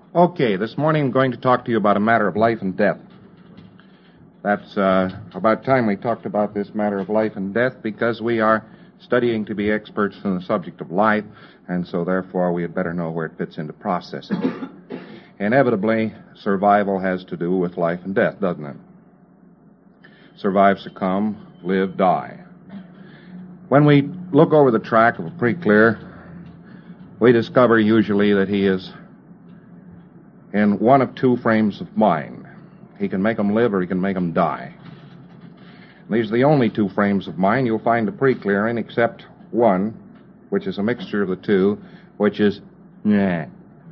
Okay, this morning I'm going to talk to you about a matter of life and death. That's about time we talked about this matter of life and death, because we are studying to be experts in the subject of life, and so therefore we had better know where it fits into processing. Inevitably, survival has to do with life and death, doesn't it? Survive, succumb, live, die. When we look over the track of a pre-clear, we discover usually that he is in one of two frames of mind. He can make them live or he can make them die. These are the only two frames of mind you'll find a pre-clear in, except one, which is a mixture of the two, which is nah.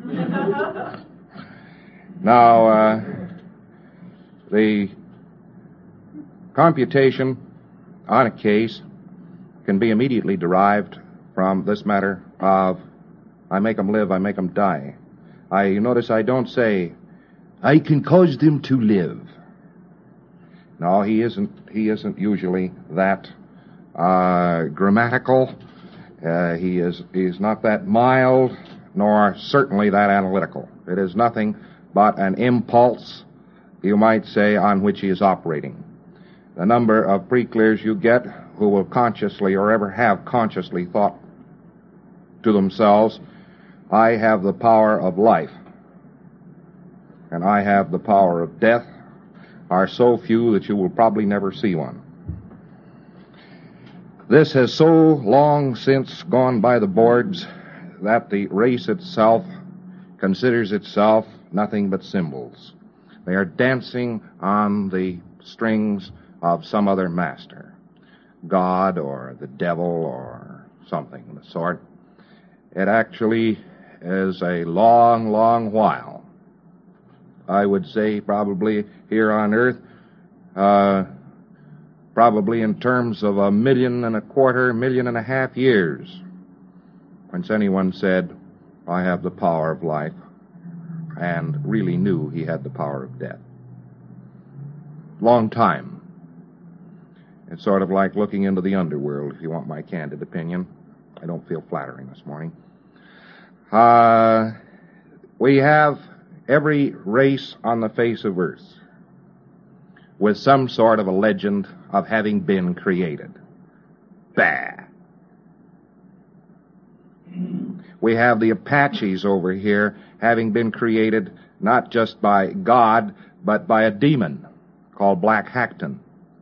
Now, the computation on a case can be immediately derived from this matter of I make them live, I make them die. You notice I don't say I can cause them to live. No, he isn't usually that grammatical. He is not that mild, nor certainly that analytical. It is nothing but an impulse, you might say, on which he is operating. The number of pre-clears you get who will consciously or ever have consciously thought to themselves, I have the power of life and I have the power of death, are so few that you will probably never see one. This has so long since gone by the boards that the race itself considers itself nothing but symbols. They are dancing on the strings of some other master, God or the devil or something of the sort. It actually is a long, long while. I would say probably here on earth, probably in terms of 1.25 million, 1.5 million years, whence anyone said, I have the power of life, and really knew he had the power of death. Long time. It's sort of like looking into the underworld, if you want my candid opinion. I don't feel flattering this morning. We have every race on the face of earth with some sort of a legend of having been created. Bah! We have the Apaches over here having been created not just by God, but by a demon called Black Hackton.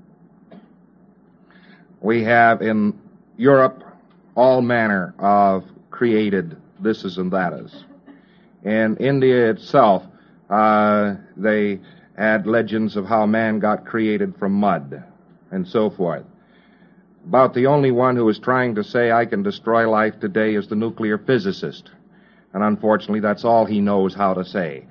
We have in Europe all manner of created thises and thates. In India itself, they had legends of how man got created from mud and so forth. About the only one who is trying to say I can destroy life today is the nuclear physicist. And unfortunately, that's all he knows how to say.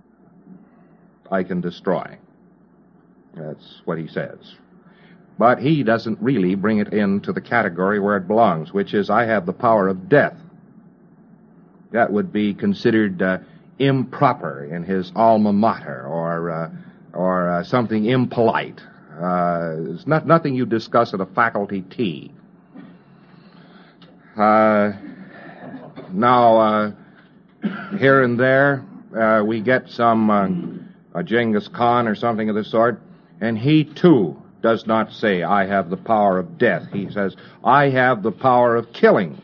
I can destroy. That's what he says. But he doesn't really bring it into the category where it belongs, which is I have the power of death. That would be considered improper in his alma mater, or something impolite. It's nothing you discuss at a faculty tea. Now, here and there, we get some Genghis Khan or something of the sort, and he too does not say, I have the power of death. He says, I have the power of killing.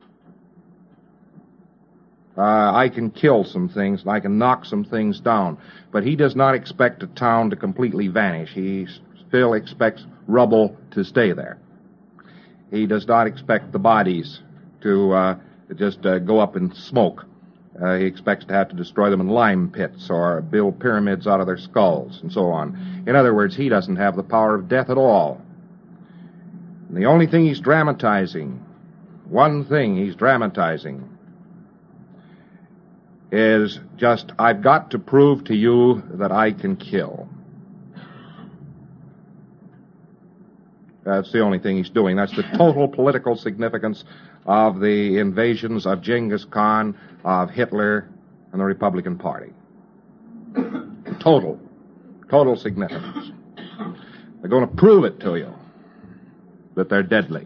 I can kill some things, and I can knock some things down. But he does not expect a town to completely vanish. He still expects rubble to stay there. He does not expect the bodies to just go up in smoke. He expects to have to destroy them in lime pits or build pyramids out of their skulls and so on. In other words, he doesn't have the power of death at all. And the only thing he's dramatizing, one thing he's dramatizing, is just, I've got to prove to you that I can kill. That's the only thing he's doing. That's the total political significance of the invasions of Genghis Khan, of Hitler, and the Republican Party. Total significance. They're going to prove it to you, that they're deadly.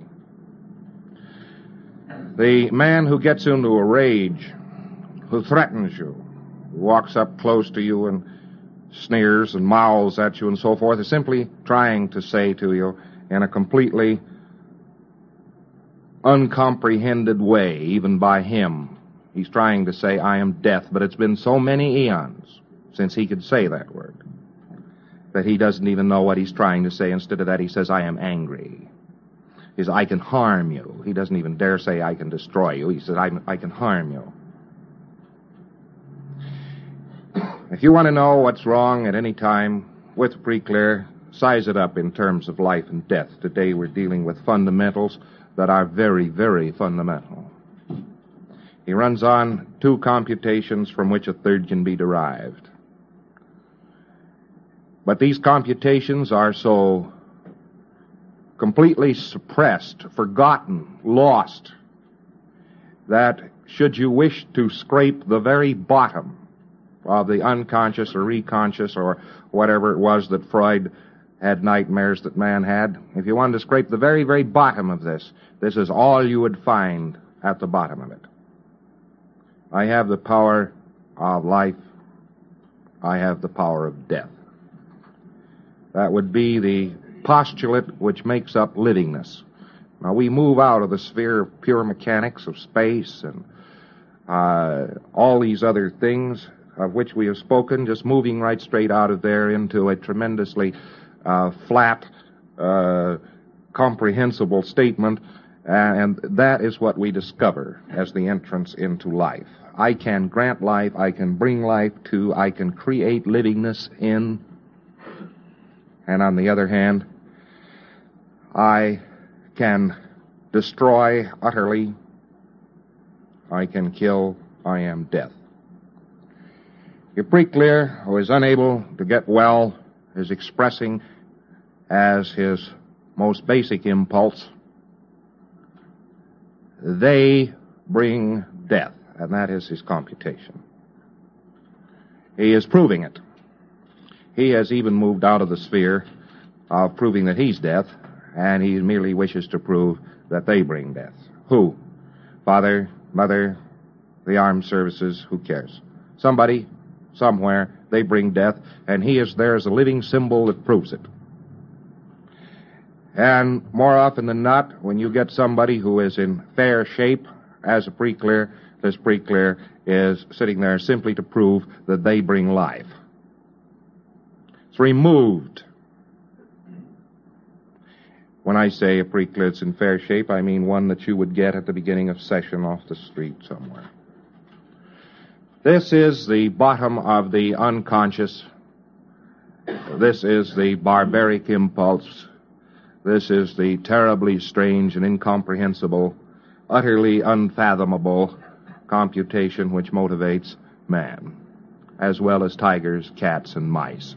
The man who gets into a rage, who threatens you, walks up close to you and sneers and mouths at you and so forth, is simply trying to say to you in a completely uncomprehended way, even by him. He's trying to say, I am death, but it's been so many eons since he could say that word that he doesn't even know what he's trying to say. Instead of that, he says, I am angry. He says, I can harm you. He doesn't even dare say, I can destroy you. He says, I can harm you. If you want to know what's wrong at any time with Preclair, size it up in terms of life and death. Today we're dealing with fundamentals that are very, very fundamental. He runs on two computations from which a third can be derived. But these computations are so completely suppressed, forgotten, lost, that should you wish to scrape the very bottom of the unconscious or reconscious or whatever it was that Freud had nightmares that man had, if you wanted to scrape the very, very bottom of this, this is all you would find at the bottom of it. I have the power of life. I have the power of death. That would be the postulate which makes up livingness. Now, we move out of the sphere of pure mechanics of space and all these other things of which we have spoken, just moving right straight out of there into a tremendously flat, comprehensible statement, and that is what we discover as the entrance into life. I can grant life, I can bring life to, I can create livingness in, and on the other hand, I can destroy utterly, I can kill, I am death. Preclair, who is unable to get well, is expressing as his most basic impulse, they bring death, and that is his computation. He is proving it. He has even moved out of the sphere of proving that he's death, and he merely wishes to prove that they bring death. Who? Father, mother, the armed services, who cares? Somebody, somewhere, they bring death, and he is there as a living symbol that proves it. And more often than not, when you get somebody who is in fair shape as a Preclair, this Preclair is sitting there simply to prove that they bring life. It's removed. When I say a Preclair is in fair shape, I mean one that you would get at the beginning of session off the street somewhere. This is the bottom of the unconscious. This is the barbaric impulse. This is the terribly strange and incomprehensible, utterly unfathomable computation which motivates man, as well as tigers, cats, and mice.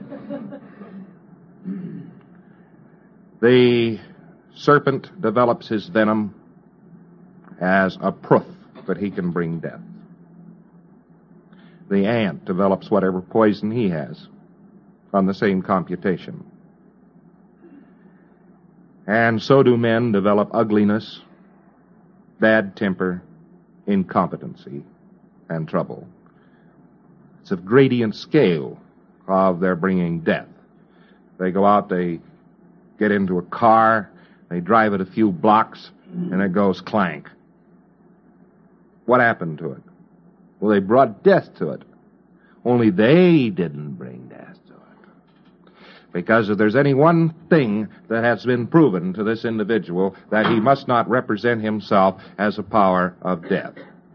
The serpent develops his venom as a proof that he can bring death. The ant develops whatever poison he has on the same computation. And so do men develop ugliness, bad temper, incompetency, and trouble. It's a gradient scale of their bringing death. They go out, they get into a car, they drive it a few blocks, and it goes clank. What happened to it? Well, they brought death to it. Only they didn't bring death to it. Because if there's any one thing that has been proven to this individual, that he must not represent himself as a power of death.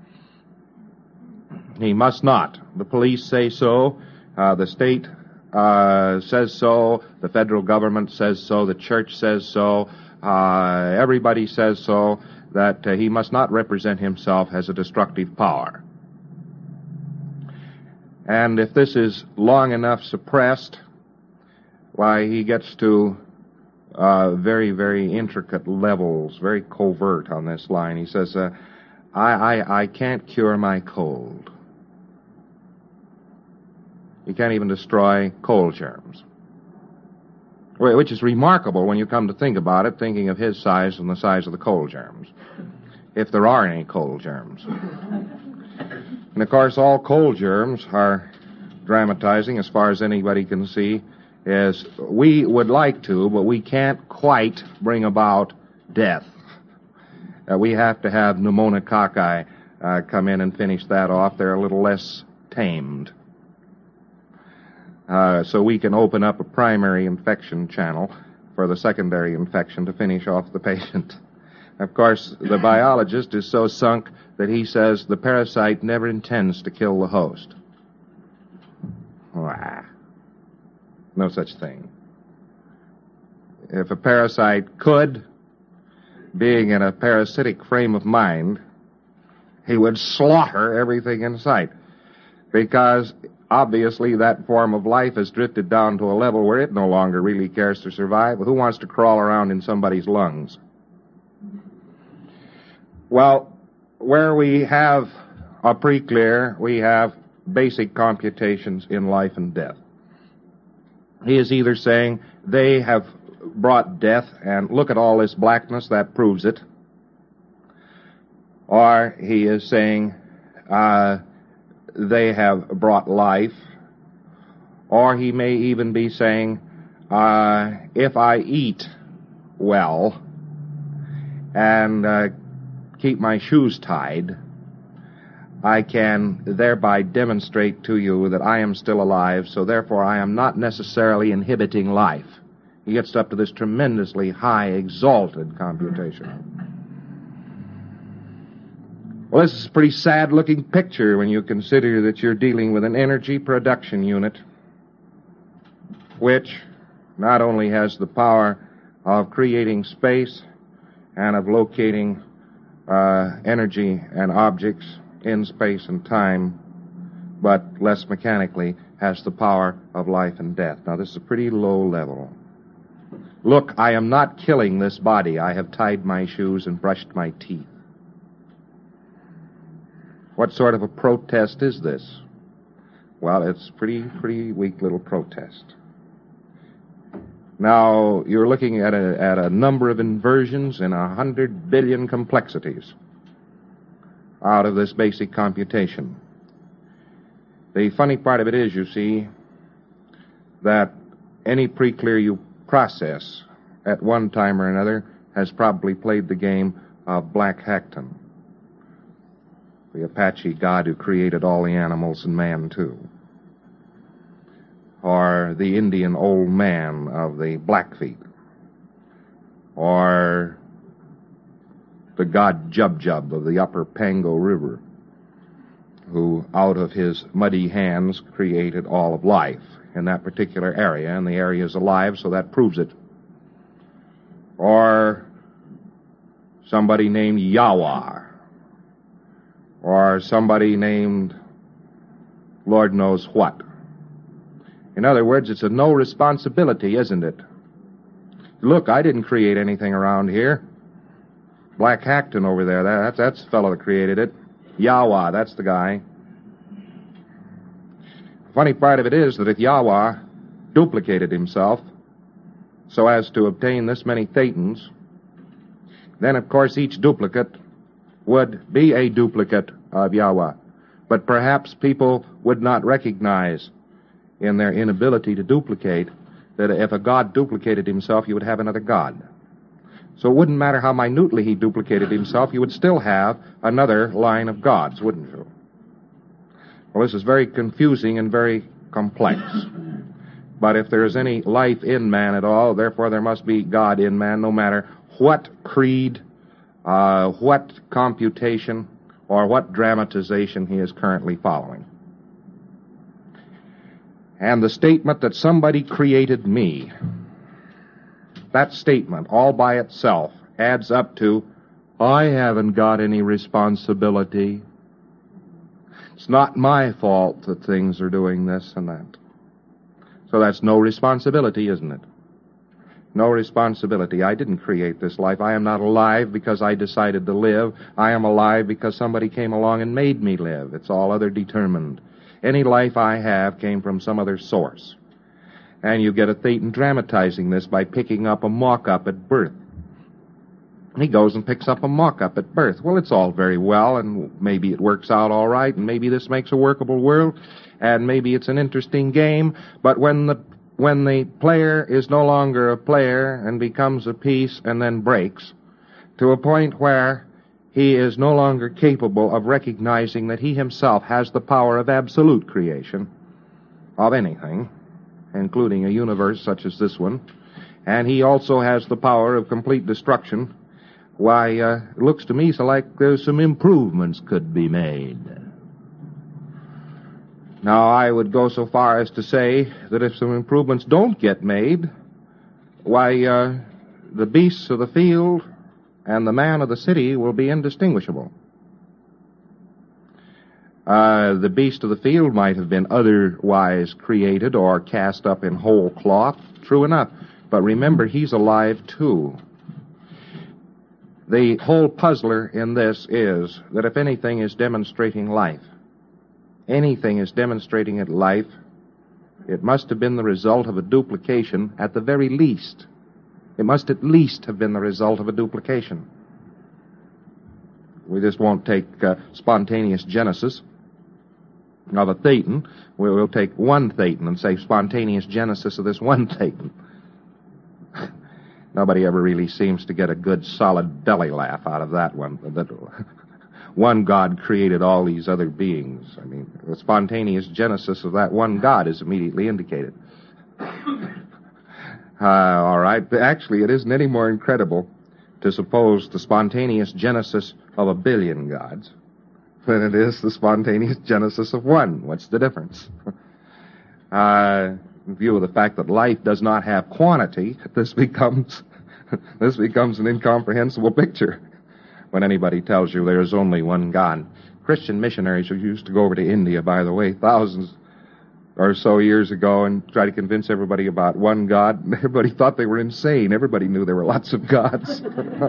He must not. The police say so. The state says so. The federal government says so. The church says so. Everybody says so, that he must not represent himself as a destructive power. And if this is long enough suppressed, why, he gets to very, very intricate levels, very covert on this line. He says, I can't cure my cold. You can't even destroy cold germs. Which is remarkable when you come to think about it, thinking of his size and the size of the cold germs, if there are any cold germs. And, of course, all cold germs are dramatizing, as far as anybody can see, is we would like to, but we can't quite bring about death. We have to have pneumococci come in and finish that off. They're a little less tamed. So we can open up a primary infection channel for the secondary infection to finish off the patient. Of course, the biologist is so sunk that he says the parasite never intends to kill the host. No such thing. If a parasite could, being in a parasitic frame of mind, he would slaughter everything in sight. Because, obviously, that form of life has drifted down to a level where it no longer really cares to survive. Who wants to crawl around in somebody's lungs? Well, where we have a preclear, we have basic computations in life and death. He is either saying they have brought death, and look at all this blackness, that proves it. Or he is saying they have brought life. Or he may even be saying, if I eat well and keep my shoes tied, I can thereby demonstrate to you that I am still alive, so therefore I am not necessarily inhibiting life. He gets up to this tremendously high, exalted computation. Well, this is a pretty sad-looking picture when you consider that you're dealing with an energy production unit which not only has the power of creating space and of locating energy and objects in space and time, but less mechanically has the power of life and death. Now, this is a pretty low level. Look, I am not killing this body. I have tied my shoes and brushed my teeth. What sort of a protest is this? Well, it's a pretty weak little protest. Now, you're looking at a number of inversions in 100 billion complexities out of this basic computation. The funny part of it is, you see, that any preclear you process at one time or another has probably played the game of Black Hacton, the Apache god who created all the animals and man, too. Or the Indian old man of the Blackfeet. Or the god Jub of the upper Pango River, who out of his muddy hands created all of life in that particular area, and the area is alive, so that proves it. Or somebody named Yahweh, or somebody named Lord knows what. In other words, it's a no responsibility, isn't it? Look, I didn't create anything around here. Black Hacton over there, that's the fellow that created it. Yahweh, that's the guy. The funny part of it is that if Yahweh duplicated himself so as to obtain this many thetans, then of course each duplicate would be a duplicate of Yahweh. But perhaps people would not recognize in their inability to duplicate that if a god duplicated himself, you would have another god. So it wouldn't matter how minutely he duplicated himself, you would still have another line of gods, wouldn't you? Well, this is very confusing and very complex. But if there is any life in man at all, therefore there must be God in man, no matter what creed, what computation, or what dramatization he is currently following. And the statement that somebody created me, that statement all by itself adds up to, I haven't got any responsibility. It's not my fault that things are doing this and that. So that's no responsibility, isn't it? No responsibility. I didn't create this life. I am not alive because I decided to live. I am alive because somebody came along and made me live. It's all other determined. Any life I have came from some other source. And you get a thetan dramatizing this by picking up a mock-up at birth. He goes and picks up a mock-up at birth. Well, it's all very well, and maybe it works out all right, and maybe this makes a workable world, and maybe it's an interesting game, but when the player is no longer a player and becomes a piece and then breaks, to a point where he is no longer capable of recognizing that he himself has the power of absolute creation of anything, including a universe such as this one, and he also has the power of complete destruction, why, it looks to me so like there's some improvements could be made. Now, I would go so far as to say that if some improvements don't get made, why, the beasts of the field and the man of the city will be indistinguishable. The beast of the field might have been otherwise created or cast up in whole cloth, true enough, but remember, he's alive too. The whole puzzler in this is that if anything is demonstrating life, anything is demonstrating it life, it must have been the result of a duplication at the very least. It must at least have been the result of a duplication. We just won't take spontaneous genesis of a thetan. We'll take one thetan and say spontaneous genesis of this one thetan. Nobody ever really seems to get a good, solid belly laugh out of that one. That one God created all these other beings. I mean, the spontaneous genesis of that one God is immediately indicated. All right. Actually, it isn't any more incredible to suppose the spontaneous genesis of a billion gods than it is the spontaneous genesis of one. What's the difference? In view of the fact that life does not have quantity, this becomes an incomprehensible picture when anybody tells you there is only one God. Christian missionaries who used to go over to India, by the way, thousands or so years ago, and try to convince everybody about one God. Everybody thought they were insane. Everybody knew there were lots of gods.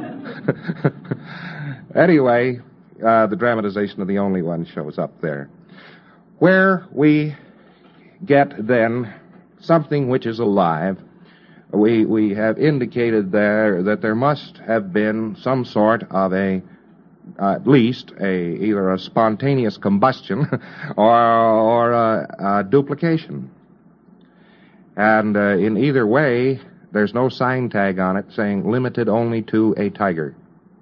Anyway, the dramatization of the only one shows up there, where we get then something which is alive. We have indicated there that there must have been some sort of at least either a spontaneous combustion or a duplication. And in either way, there's no sign tag on it saying limited only to a tiger.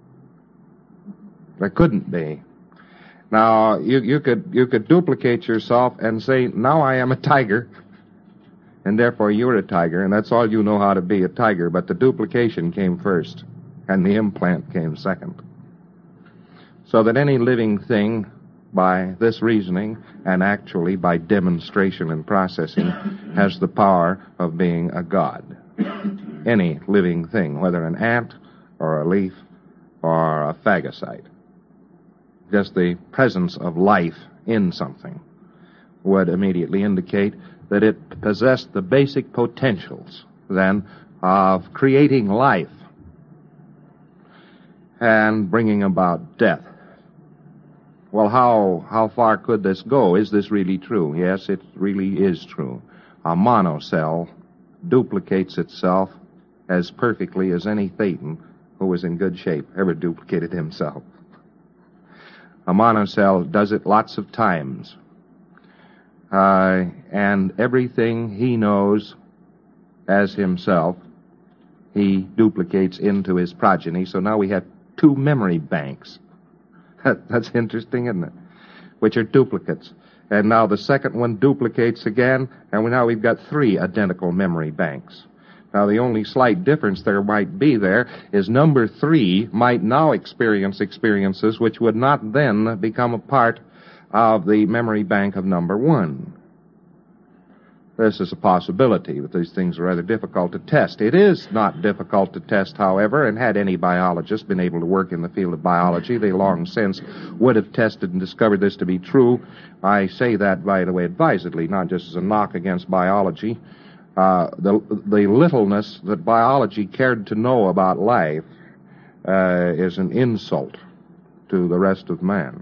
There couldn't be. Now, you could duplicate yourself and say, now I am a tiger, and therefore you're a tiger, and that's all you know how to be, a tiger, but the duplication came first, and the implant came second. So that any living thing, by this reasoning, and actually by demonstration and processing, has the power of being a god. Any living thing, whether an ant, or a leaf, or a phagocyte. Just the presence of life in something would immediately indicate that it possessed the basic potentials, then, of creating life and bringing about death. Well, how far could this go? Is this really true? Yes, it really is true. A monocell duplicates itself as perfectly as any thetan who was in good shape ever duplicated himself. A monocell does it lots of times. And everything he knows as himself, he duplicates into his progeny. So now we have two memory banks. That's interesting, isn't it? Which are duplicates. And now the second one duplicates again, and now we've got three identical memory banks. Now, the only slight difference there might be there is number 3 might now experience experiences which would not then become a part of the memory bank of number 1. This is a possibility, but these things are rather difficult to test. It is not difficult to test, however, and had any biologist been able to work in the field of biology, they long since would have tested and discovered this to be true. I say that, by the way, advisedly, not just as a knock against biology. The littleness that biology cared to know about life is an insult to the rest of man.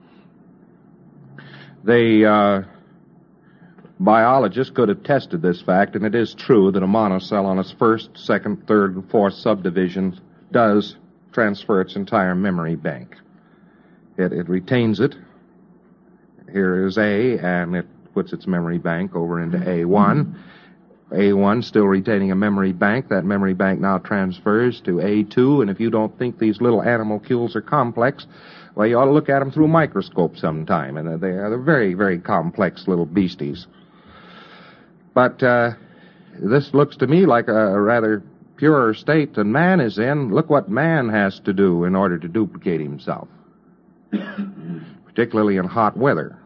Biologists could have tested this fact, and it is true that a monocell on its first, second, third, and fourth subdivisions does transfer its entire memory bank. It retains it. Here is A, and it puts its memory bank over into A1. A1 still retaining a memory bank. That memory bank now transfers to A2, and if you don't think these little animalcules are complex, well, you ought to look at them through a microscope sometime, and they're very, very complex little beasties. But this looks to me like a rather purer state than man is in. Look what man has to do in order to duplicate himself, particularly in hot weather.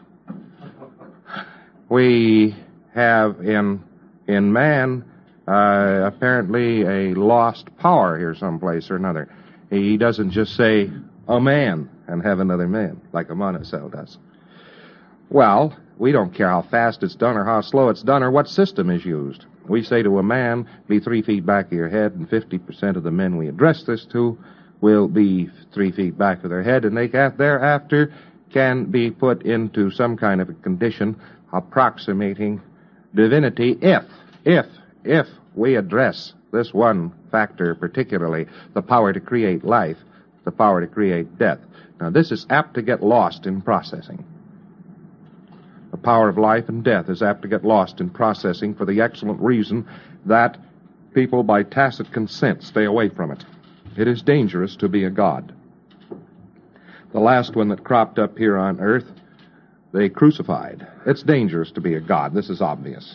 We have in man apparently a lost power here someplace or another. He doesn't just say a man and have another man like a monocell does. Well, we don't care how fast it's done or how slow it's done or what system is used. We say to a man, be 3 feet back of your head, and 50% of the men we address this to will be 3 feet back of their head, and they thereafter can be put into some kind of a condition approximating divinity if we address this one factor particularly, the power to create life, the power to create death. Now, this is apt to get lost in processing. The power of life and death is apt to get lost in processing for the excellent reason that people, by tacit consent, stay away from it. It is dangerous to be a god. The last one that cropped up here on earth, they crucified. It's dangerous to be a god. This is obvious.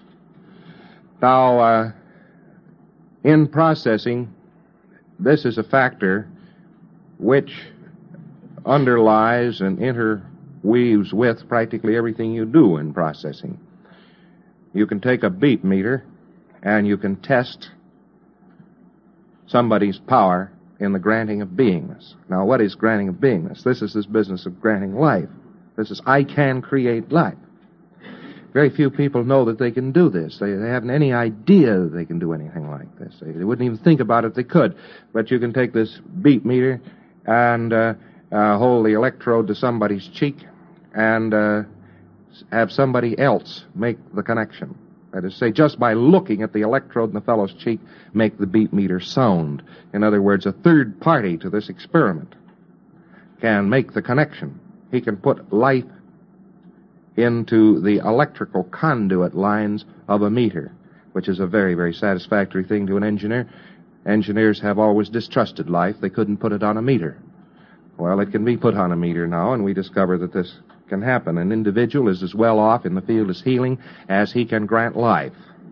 Now, in processing, this is a factor which underlies and interweaves with practically everything you do in processing. You can take a beat meter and you can test somebody's power in the granting of beingness. Now, what is granting of beingness? This is this business of granting life. This is, I can create life. Very few people know that they can do this. They haven't any idea that they can do anything like this. They wouldn't even think about it if they could. But you can take this beat meter and hold the electrode to somebody's cheek and have somebody else make the connection. That is, say, just by looking at the electrode in the fellow's cheek, make the beat meter sound. In other words, a third party to this experiment can make the connection. He can put life into the electrical conduit lines of a meter, which is a very, very satisfactory thing to an engineer. Engineers have always distrusted life. They couldn't put it on a meter. Well, it can be put on a meter now, and we discover that this can happen. An individual is as well off in the field of healing as he can grant life,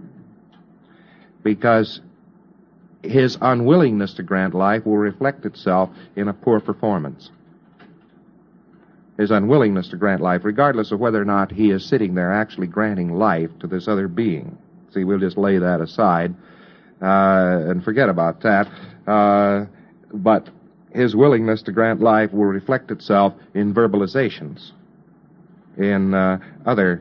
because his unwillingness to grant life will reflect itself in a poor performance. His unwillingness to grant life, regardless of whether or not he is sitting there actually granting life to this other being. See, we'll just lay that aside and forget about that. But his willingness to grant life will reflect itself in verbalizations, in other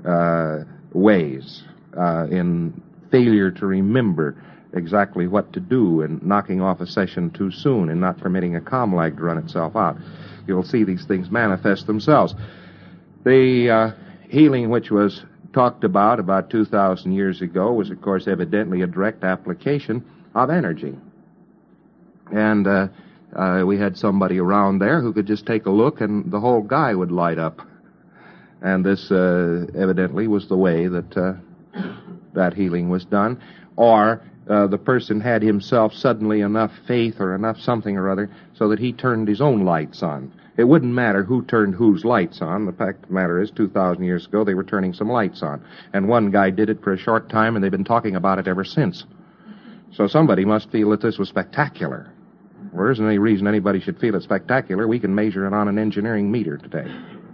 ways, in failure to remember exactly what to do, and knocking off a session too soon, and not permitting a comm lag to run itself out. You'll see these things manifest themselves. The healing which was talked about 2,000 years ago was, of course, evidently a direct application of energy. And we had somebody around there who could just take a look and the whole guy would light up. And this evidently was the way that that healing was done. Or the person had himself suddenly enough faith or enough something or other so that he turned his own lights on. It wouldn't matter who turned whose lights on. The fact of the matter is, 2,000 years ago, they were turning some lights on. And one guy did it for a short time, and they've been talking about it ever since. So somebody must feel that this was spectacular. There isn't any reason anybody should feel it spectacular. We can measure it on an engineering meter today.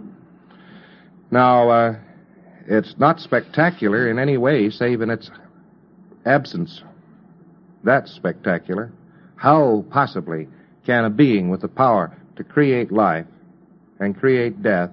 Now, it's not spectacular in any way, save in its absence. That's spectacular. How possibly can a being with the power to create life and create death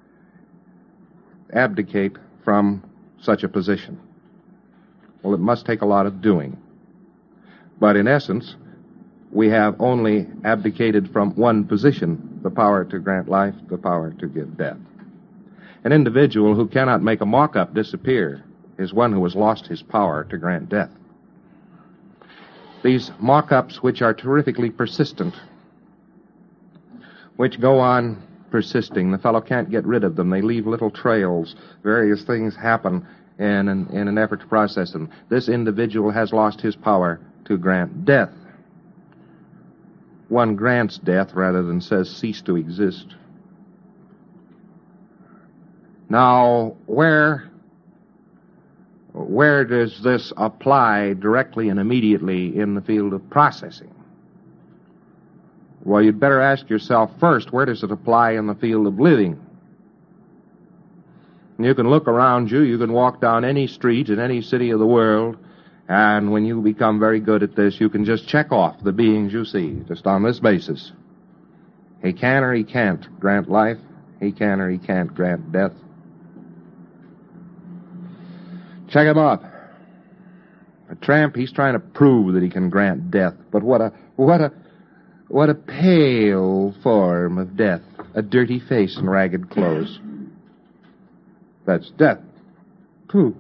abdicate from such a position? Well, it must take a lot of doing. But in essence, we have only abdicated from one position, the power to grant life, the power to give death. An individual who cannot make a mock-up disappear is one who has lost his power to grant death. These mock-ups, which are terrifically persistent, which go on persisting. The fellow can't get rid of them. They leave little trails. Various things happen in an effort to process them. This individual has lost his power to grant death. One grants death rather than says cease to exist. Now, where does this apply directly and immediately in the field of processing? Well, you'd better ask yourself first, where does it apply in the field of living? You can look around you, you can walk down any street in any city of the world, and when you become very good at this, you can just check off the beings you see, just on this basis. He can or he can't grant life. He can or he can't grant death. Check him up. A tramp, he's trying to prove that he can grant death, but what a pale form of death. A dirty face and ragged clothes. That's death. Pooh.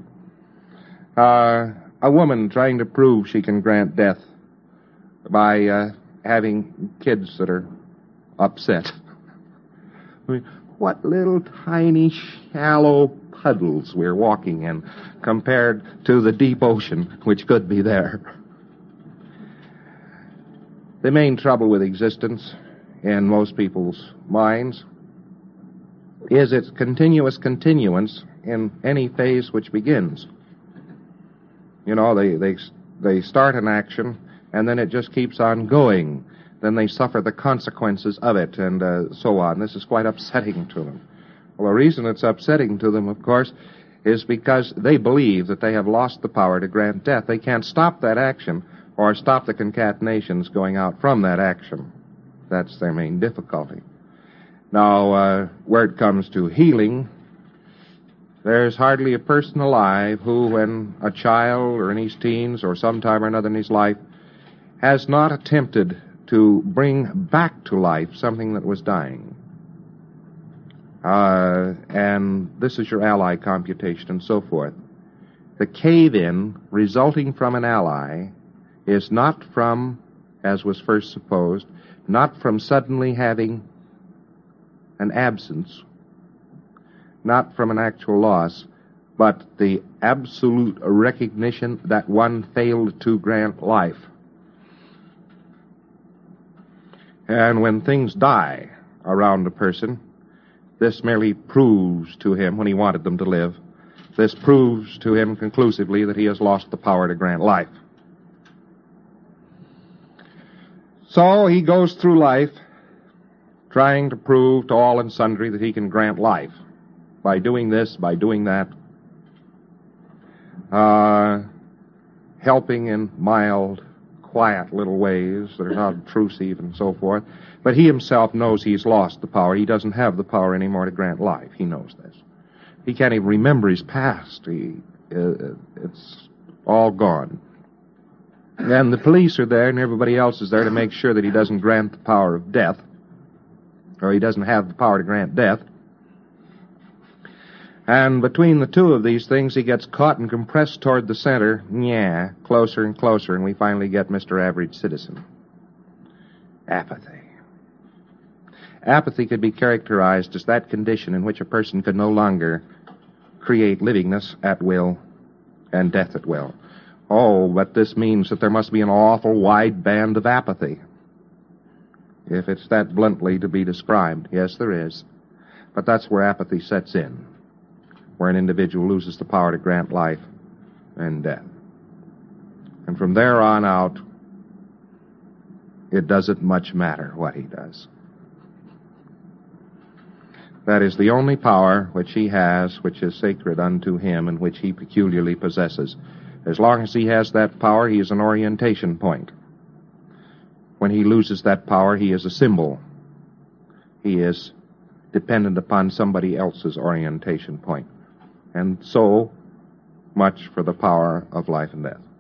A woman trying to prove she can grant death by having kids that are upset. I mean, what little tiny shallow puddles we're walking in compared to the deep ocean which could be there. The main trouble with existence in most people's minds is its continuous continuance in any phase which begins. You know, they start an action, and then it just keeps on going. Then they suffer the consequences of it, and so on. This is quite upsetting to them. Well, the reason it's upsetting to them, of course, is because they believe that they have lost the power to grant death. They can't stop that action or stop the concatenations going out from that action. That's their main difficulty. Now, where it comes to healing, there's hardly a person alive who, when a child or in his teens or sometime or another in his life, has not attempted to bring back to life something that was dying. And this is your ally computation and so forth. The cave-in resulting from an ally is not from, as was first supposed, not from suddenly having an absence, not from an actual loss, but the absolute recognition that one failed to grant life. And when things die around a person, this merely proves to him, when he wanted them to live, this proves to him conclusively that he has lost the power to grant life. So he goes through life trying to prove to all and sundry that he can grant life. By doing this, by doing that, helping in mild, quiet little ways that are not obtrusive and so forth. But he himself knows he's lost the power. He doesn't have the power anymore to grant life. He knows this. He can't even remember his past. It's all gone. And the police are there and everybody else is there to make sure that he doesn't grant the power of death, or he doesn't have the power to grant death. And between the two of these things, he gets caught and compressed toward the center, closer and closer, and we finally get Mr. Average Citizen. Apathy. Apathy could be characterized as that condition in which a person could no longer create livingness at will and death at will. Oh, but this means that there must be an awful wide band of apathy, if it's that bluntly to be described. Yes, there is. But that's where apathy sets in, where an individual loses the power to grant life and death. And from there on out, it doesn't much matter what he does. That is the only power which he has, which is sacred unto him and which he peculiarly possesses. As long as he has that power, he is an orientation point. When he loses that power, he is a symbol. He is dependent upon somebody else's orientation point. And so much for the power of life and death.